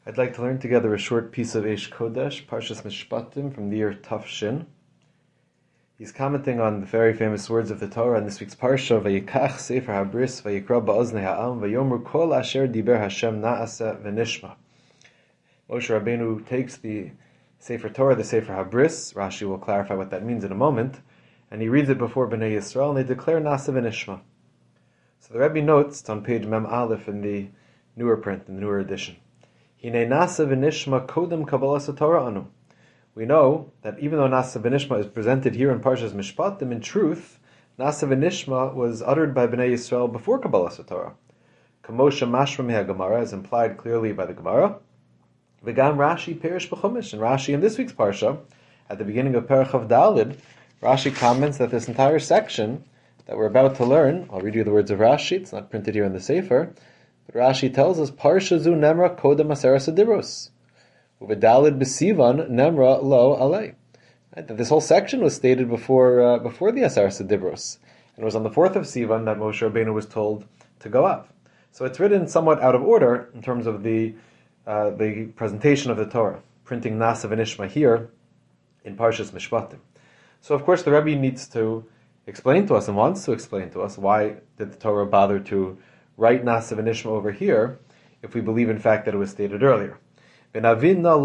I'd like to learn together a short piece of Eish Kodesh, Parshas Mishpatim from the year Taf Shin. He's commenting on the very famous words of the Torah in this week's Parsha, Vayikach Sefer HaBris, Vayikra Ba'oznei Ha'am, Vayomru Kol Asher Diber Hashem Na'asa V'nishma. Moshe Rabbeinu takes the Sefer Torah, the Sefer HaBris, Rashi will clarify what that means in a moment, and he reads it before Bnei Yisrael, and they declare Na'asa V'nishma. So the Rebbe notes, it's on page Mem Aleph in the newer print, in the newer edition. Hinei Na'asa V'nishma Kodem Kabbalas Torah Anu. We know that even though Na'asa V'nishma is presented here in Parshas Mishpatim, in truth, Na'asa V'nishma was uttered by Bnei Yisrael before Kabbalas Torah. Kamosha Mashma Meha Gemara is implied clearly by the Gemara. V'gam Rashi Perish B'chumash. And Rashi in this week's Parsha, at the beginning of Perach of Dalid, Rashi comments that this entire section that we're about to learn, I'll read you the words of Rashi, it's not printed here in the Sefer, but Rashi tells us, Parsha zu nemra kodem aseres adibros. Uvedalid b'sivan nemra lo alei. That this whole section was stated before the aseres adibros. And it was on the 4th of Sivan that Moshe Rabbeinu was told to go up. So it's written somewhat out of order in terms of the presentation of the Torah, printing Na'asa V'nishma here in Parshas Mishpatim. So of course the Rebbe needs to explain to us and wants to explain to us why did the Torah bother to write Na'asa V'nishma over here if we believe in fact that it was stated earlier. Why again here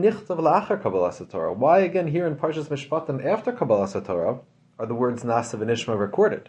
in Parshas Mishpatim after Kabbalas Torah are the words Na'asa V'nishma recorded?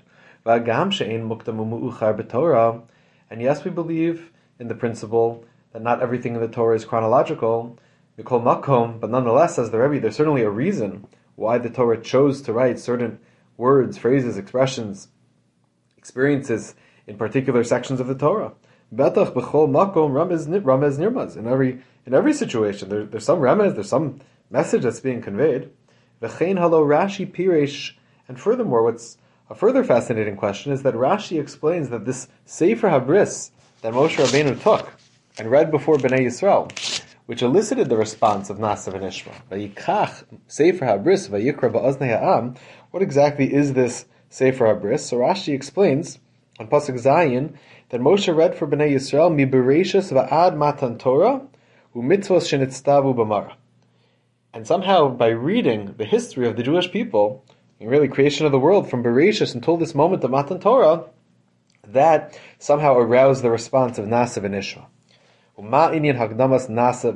And yes, we believe in the principle that not everything in the Torah is chronological, but nonetheless, says the Rebbe, there's certainly a reason why the Torah chose to write certain words, phrases, expressions, experiences in particular sections of the Torah. Betach b'chol makom ramez nirmaz. In every situation, there's some remez, there's some message that's being conveyed. V'chein halo Rashi piresh. And furthermore, what's a further fascinating question is that Rashi explains that this Sefer HaBris that Moshe Rabbeinu took and read before Bnei Yisrael, which elicited the response of Na'asa V'nishma, Vayikach Sefer HaBris Vayikra Ba'oznei Ha'am. What exactly is this Sefer HaBris? So Rashi explains on Pasuk Zayin that Moshe read for Bnei Yisrael Mi Bereshis Va'ad Matan Torah U'mitzvos Shenitztavu B'mara. And somehow by reading the history of the Jewish people, and really creation of the world from Bereshis until this moment of Matan Torah, that somehow aroused the response of Na'asa V'nishma. So why is Na'asa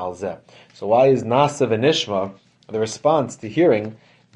V'nishma the response to hearing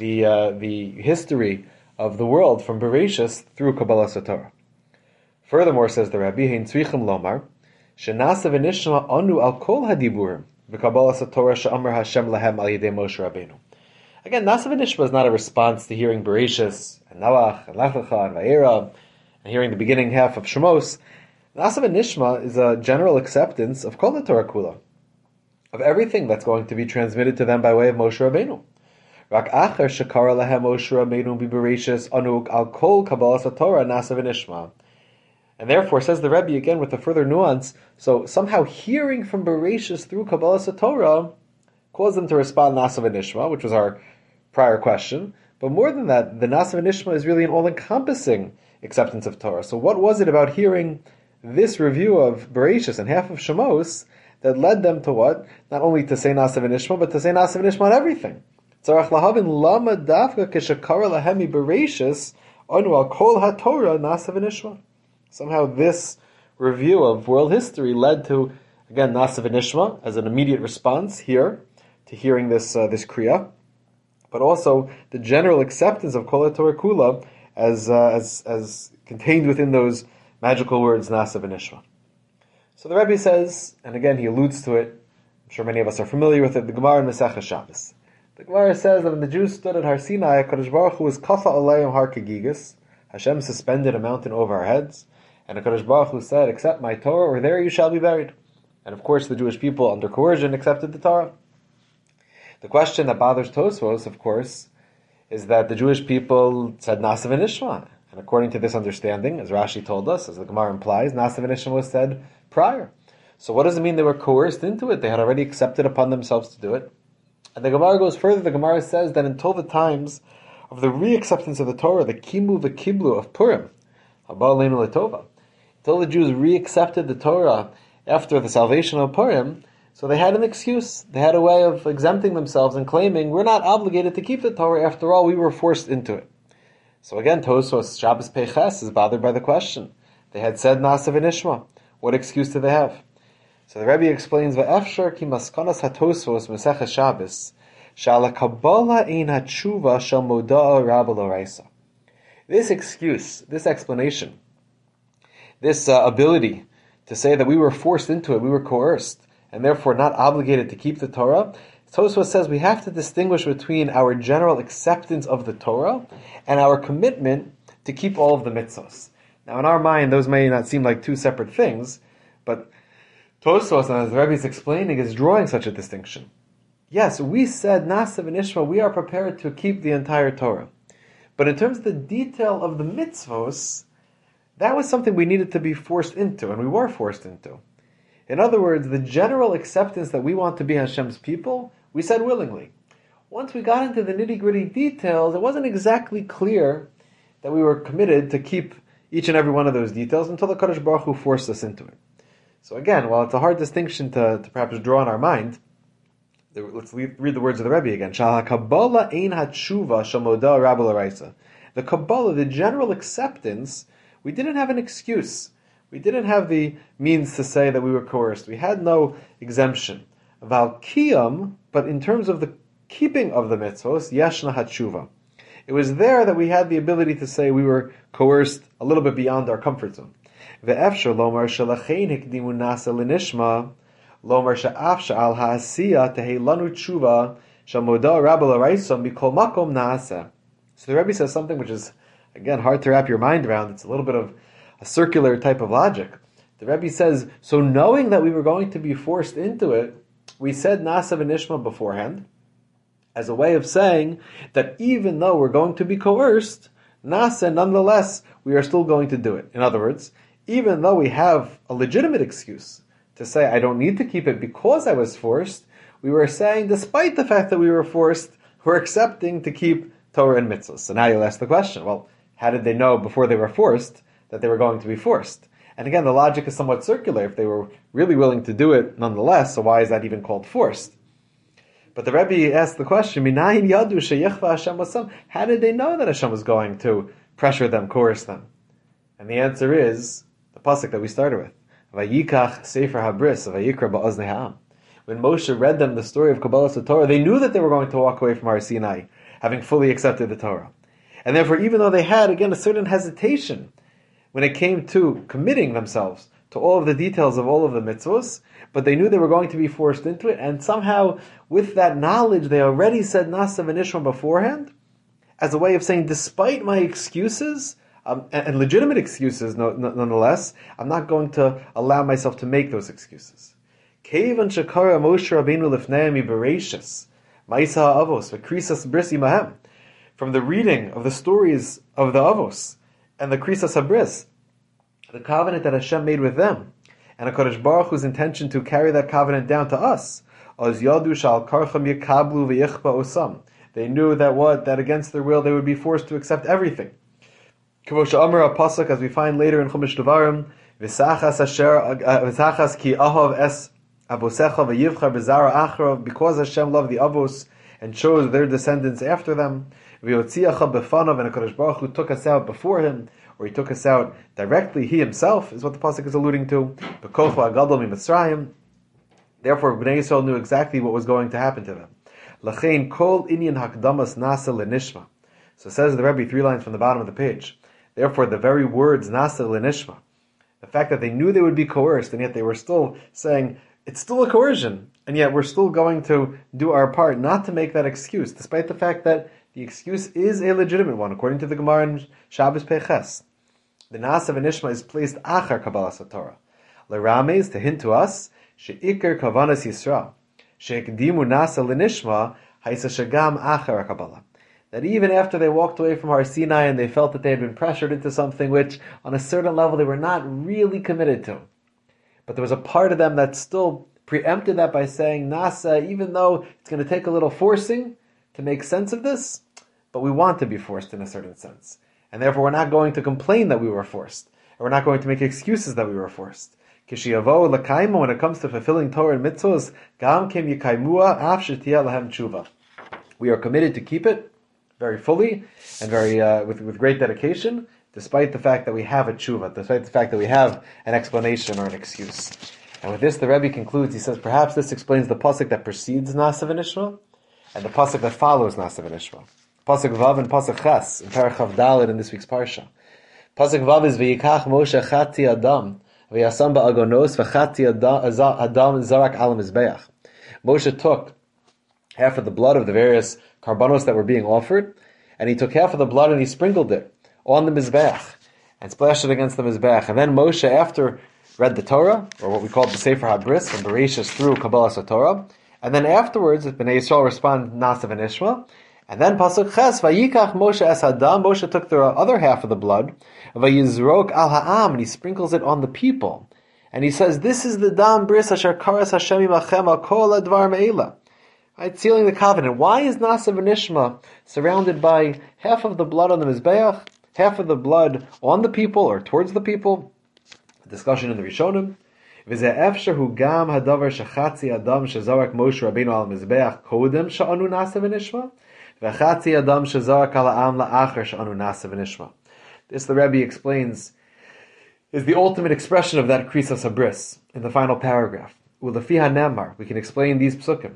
the history of the world from Bereshis through Kabbalas Torah? Furthermore, says the Rabbi, Hein tzrichim lomar, she'Na'asa V'nishma anu al kol hadiburim v'Kabbalas Torah she'amar Hashem lahem al yedei Moshe Rabbeinu. Again, Na'asa V'nishma is not a response to hearing Bereshis and Noach and Lech Lecha and Vayera and hearing the beginning half of Shemos. Na'asa V'nishma is a general acceptance of Kol Torah Kula, of everything that's going to be transmitted to them by way of Moshe Rabbeinu. Rak acher shekara lahem Moshe Rabbeinu b'Bereshis anu al kol Kabbalas Torah Na'asa V'nishma. And therefore, says the Rebbe again with a further nuance, so somehow hearing from Bereshis through Kabbalas Torah caused them to respond Na'asa V'nishma, which was our prior question. But more than that, the Na'asa V'nishma is really an all-encompassing acceptance of Torah. So what was it about hearing this review of Bereshis and half of Shemos that led them to what? Not only to say Na'asa V'nishma, but to say Na'asa V'nishma on everything. Tzarach lahavin lama dafka keshakara lahemi Bereshis anu al kol haTorah Na'asa V'nishma. Somehow this review of world history led to, again, Na'asa V'nishma as an immediate response here to hearing this kriya, but also the general acceptance of Kol Torah Kula as contained within those magical words Na'asa V'nishma. So the Rebbe says, and again he alludes to it, I'm sure many of us are familiar with it, the Gemara in Masechah Shabbos. The Gemara says that when the Jews stood at Har Sinai, HaKadosh Baruch Hu was kafa aleim har kegigas, Hashem suspended a mountain over our heads, and HaKadosh Baruch Hu said, accept my Torah, or there you shall be buried. And of course the Jewish people, under coercion, accepted the Torah. The question that bothers Tosfos, of course, is that the Jewish people said Na'asa V'nishma. And according to this understanding, as Rashi told us, as the Gemara implies, Na'asa V'nishma was said prior. So what does it mean they were coerced into it? They had already accepted upon themselves to do it. And the Gemara goes further. The Gemara says that until the times of the re-acceptance of the Torah, the kimu v'kiblu of Purim, haba aleinu letova, until the Jews re-accepted the Torah after the salvation of Purim, So they had an excuse. They had a way of exempting themselves and claiming, we're not obligated to keep the Torah. After all, we were forced into it. So again, Tosfos Shabbos Peiches is bothered by the question. They had said Nasa v'nishma. What excuse do they have? So the Rebbe explains, Ve'efshar ki maskanas ha-Tosfos Meseches Shabbos shala kabbalah ein ha-tshuva shel moda'a rabba l'oraisa. This excuse, this explanation, this ability to say that we were forced into it, we were coerced, and therefore not obligated to keep the Torah, Tosfos says we have to distinguish between our general acceptance of the Torah and our commitment to keep all of the mitzvahs. Now in our mind, those may not seem like two separate things, but Tosfos, as the Rebbe is explaining, is drawing such a distinction. Yes, we said, Nasa v'nishma, we are prepared to keep the entire Torah. But in terms of the detail of the mitzvos, that was something we needed to be forced into, and we were forced into. In other words, the general acceptance that we want to be Hashem's people, we said willingly. Once we got into the nitty-gritty details, it wasn't exactly clear that we were committed to keep each and every one of those details until the Kadosh Baruch Hu forced us into it. So again, while it's a hard distinction to perhaps draw in our mind, let's read the words of the Rebbe again. The Kabbalah, the general acceptance, we didn't have an excuse. We didn't have the means to say that we were coerced. We had no exemption. Val kiyam, but in terms of the keeping of the mitzvos, yashna hatshuva. It was there that we had the ability to say we were coerced a little bit beyond our comfort zone. Ve'efshar lomar shelachein hikdimu nasa l'nishma, lomar sha'af sha'al ha'asiya tehei lanu tshuva shamoda rabba l'raisa mikol makom na'asa. So the Rebbe says something which is, again, hard to wrap your mind around. It's a little bit of a circular type of logic. The Rebbe says, so knowing that we were going to be forced into it, we said Nasa v'nishma beforehand, as a way of saying that even though we're going to be coerced, Nasa, nonetheless, we are still going to do it. In other words, even though we have a legitimate excuse to say, I don't need to keep it because I was forced, we were saying, despite the fact that we were forced, we're accepting to keep Torah and mitzvahs. So now you'll ask the question, well, how did they know before they were forced that they were going to be forced? And again, the logic is somewhat circular. If they were really willing to do it nonetheless, so why is that even called forced? But the Rebbe asked the question, Minayin yadu sheyechva Hashem wasam? How did they know that Hashem was going to pressure them, coerce them? And the answer is the pasuk that we started with. Vayikach sefer habris, vayikra ba'oznei ha'am. When Moshe read them the story of Kabbalas Torah, they knew that they were going to walk away from Har Sinai, having fully accepted the Torah. And therefore, even though they had, again, a certain hesitation when it came to committing themselves to all of the details of all of the mitzvos, but they knew they were going to be forced into it, and somehow, with that knowledge, they already said Nasa v'nishma beforehand, as a way of saying, despite my excuses, and legitimate excuses nonetheless, I'm not going to allow myself to make those excuses. Kevan shekara Moshe Rabbeinu lifnei bereishis, ma'isa avos v'krisas bris imahem. From the reading of the stories of the avos and the krisas habris, the covenant that Hashem made with them, and HaKadosh Baruch Hu's intention to carry that covenant down to us, az yadu shal karcham yikablu v'yichba osam. They knew that against their will they would be forced to accept everything. Kavosha Amar Pasuk, as we find later in Chumash Devarim, v'sachas ki ahav es avosecha v'yivchar b'zara acharav, because Hashem loved the avos and chose their descendants after them. V'yotziacha b'fanav, and HaKadosh Baruch Hu took us out before him, or he took us out directly, he himself, is what the pasuk is alluding to. B'kocho agadol miMitzrayim. Therefore, Bnei Yisrael knew exactly what was going to happen to them. Lachein kol inyan hakdamas nasa lenishma. So says the Rebbe 3 lines from the bottom of the page. Therefore, the very words nasa lenishma, the fact that they knew they would be coerced, and yet they were still saying, it's still a coercion, and yet we're still going to do our part not to make that excuse, despite the fact that the excuse is a legitimate one, according to the Gemara in Shabbos Peiches. The Nasa v'nishma is placed achar Kabbalas Torah. L'rames, to hint to us, she'ikar kavanas Yisrael, she'ekdimu nasa l'nishma, haisa shagam achar Kabbalah. That even after they walked away from Har Sinai and they felt that they had been pressured into something which, on a certain level, they were not really committed to. But there was a part of them that still preempted that by saying, Nasa, even though it's going to take a little forcing to make sense of this, but we want to be forced in a certain sense. And therefore we're not going to complain that we were forced. And we're not going to make excuses that we were forced. Kishiyavo l'kaimu, when it comes to fulfilling Torah and mitzvos, gam kim yikaimua af shetiyah lahem tshuva. We are committed to keep it very fully and very with great dedication, despite the fact that we have a tshuva, despite the fact that we have an explanation or an excuse. And with this, the Rebbe concludes. He says, perhaps this explains the pasuk that precedes Nasa v'Nishma and the pasuk that follows Nasa v'Nishma. Pasuk Vav and pasuk Ches in Parachav Dalet in this week's parsha. Pasuk Vav is V'yikach Moshe chati Adam v'yasam ba'agonos v'chati Adam zarak al mizbeach. Moshe took half of the blood of the various karbanos that were being offered, and he took half of the blood and he sprinkled it on the mizbeach and splashed it against the mizbeach. And then Moshe, after read the Torah, or what we call the Sefer HaBris, from Bereshis through Kabbalas HaTorah, and then afterwards, Bnei Yisrael respond Nasa v'Nishma, and then Pasuk Ches, Vayikach Moshe es Adam, Moshe took the other half of the blood, Vayizrok al ha'am, and he sprinkles it on the people. And he says, this is the Dam Bris asher karas Hashem imachem al kol advar me'ela. Right, sealing the covenant. Why is Nasa v'Nishma surrounded by half of the blood on the Mizbeach, half of the blood on the people, or towards the people? A discussion in the Rishonim. V'zeh efsher hu gam hadavar shechatzi adam shezarak Moshe Rabbeinu al Mizbeach kodem sha'anu Nasa v'Nishma. This the Rebbe explains is the ultimate expression of that Krisas Habris in the final paragraph. We can explain these psukim.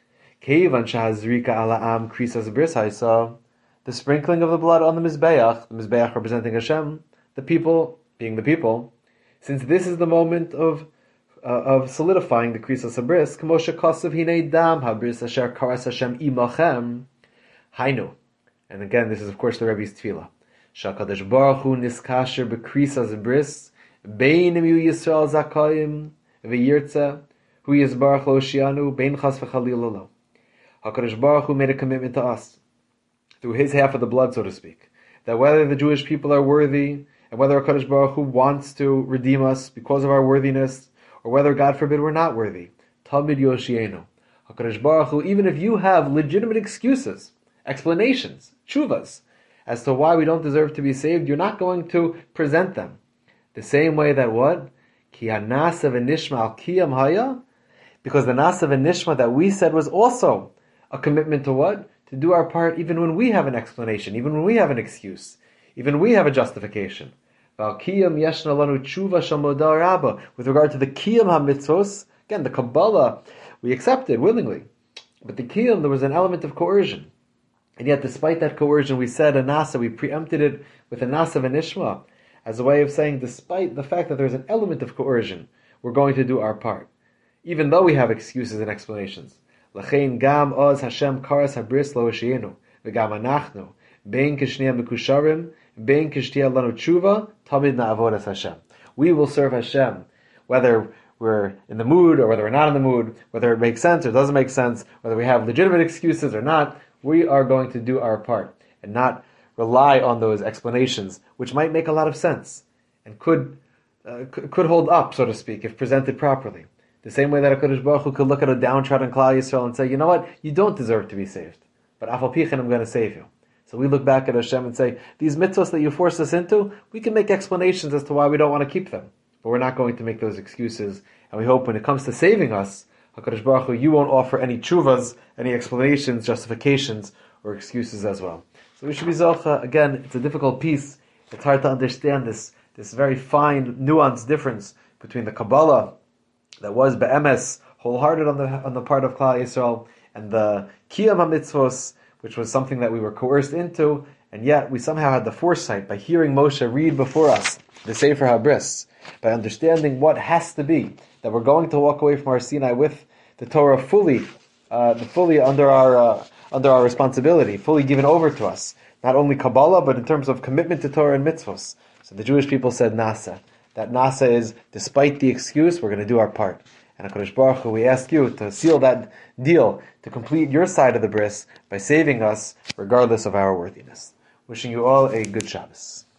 The sprinkling of the blood on the Mizbeach representing Hashem, the people being the people, since this is the moment of solidifying the Krisas Habris, K'moshe Kosav Hinei Dam Habris Asher Karas Hashem Imachem. Hainu. And again, this is of course the Rebbe's tefillah. Shakadosh Baruch Hu niskasher b'krisas bris beinim yu Yisrael zakayim v'yirtza hu yisbarach lo shianu bein chas v'chalil lo. HaKadosh Baruch Hu made a commitment to us through his half of the blood, so to speak, that whether the Jewish people are worthy and whether HaKadosh Baruch Hu wants to redeem us because of our worthiness, or whether, God forbid, we're not worthy, tamid yoshienu. HaKadosh Baruch Hu, even if you have legitimate excuses, explanations, tshuvas, as to why we don't deserve to be saved, you're not going to present them. The same way that what? Ki ha-nasa v'nishma al kiyam haya? Because the nasa v'nishma that we said was also a commitment to what? To do our part even when we have an explanation, even when we have an excuse, even when we have a justification. V'al kiyam yeshna lanu tshuva shel modah rabba. With regard to the kiyam ha-mitzvos, again, the Kabbalah, we accepted willingly. But the kiyam, there was an element of coercion. And yet, despite that coercion, we said a nasa, we preempted it with a nasa v'nishma, as a way of saying, despite the fact that there's an element of coercion, we're going to do our part, even though we have excuses and explanations. L'chein gam oz Hashem karas habris lo hashiyenu, v'gam anachnu, bein kishneya mekusharim, bein kishtiya lanu tshuva, tamid na'avod es Hashem. We will serve Hashem, whether we're in the mood or whether we're not in the mood, whether it makes sense or doesn't make sense, whether we have legitimate excuses or not. We are going to do our part and not rely on those explanations, which might make a lot of sense and could hold up, so to speak, if presented properly. The same way that HaKadosh Baruch Hu could look at a downtrodden Klal Yisrael and say, you know what, you don't deserve to be saved, but Afal Pichin, I'm going to save you. So we look back at Hashem and say, these mitzvahs that you force us into, we can make explanations as to why we don't want to keep them, but we're not going to make those excuses. And we hope when it comes to saving us, HaKadosh Baruch Hu, you won't offer any tshuvas, any explanations, justifications, or excuses as well. So we should be zocha. Again, it's a difficult piece. It's hard to understand this very fine, nuanced difference between the Kabbalah that was be'emes, wholehearted on the part of Klal Yisrael, and the Kiyam HaMitzvos, which was something that we were coerced into, and yet we somehow had the foresight by hearing Moshe read before us the Sefer HaBris, by understanding what has to be, that we're going to walk away from our Sinai with the Torah fully under our responsibility, fully given over to us. Not only Kabbalah, but in terms of commitment to Torah and mitzvos. So the Jewish people said Nasa. That Nasa is, despite the excuse, we're going to do our part. And HaKadosh Baruch Hu, we ask you to seal that deal, to complete your side of the bris by saving us, regardless of our worthiness. Wishing you all a good Shabbos.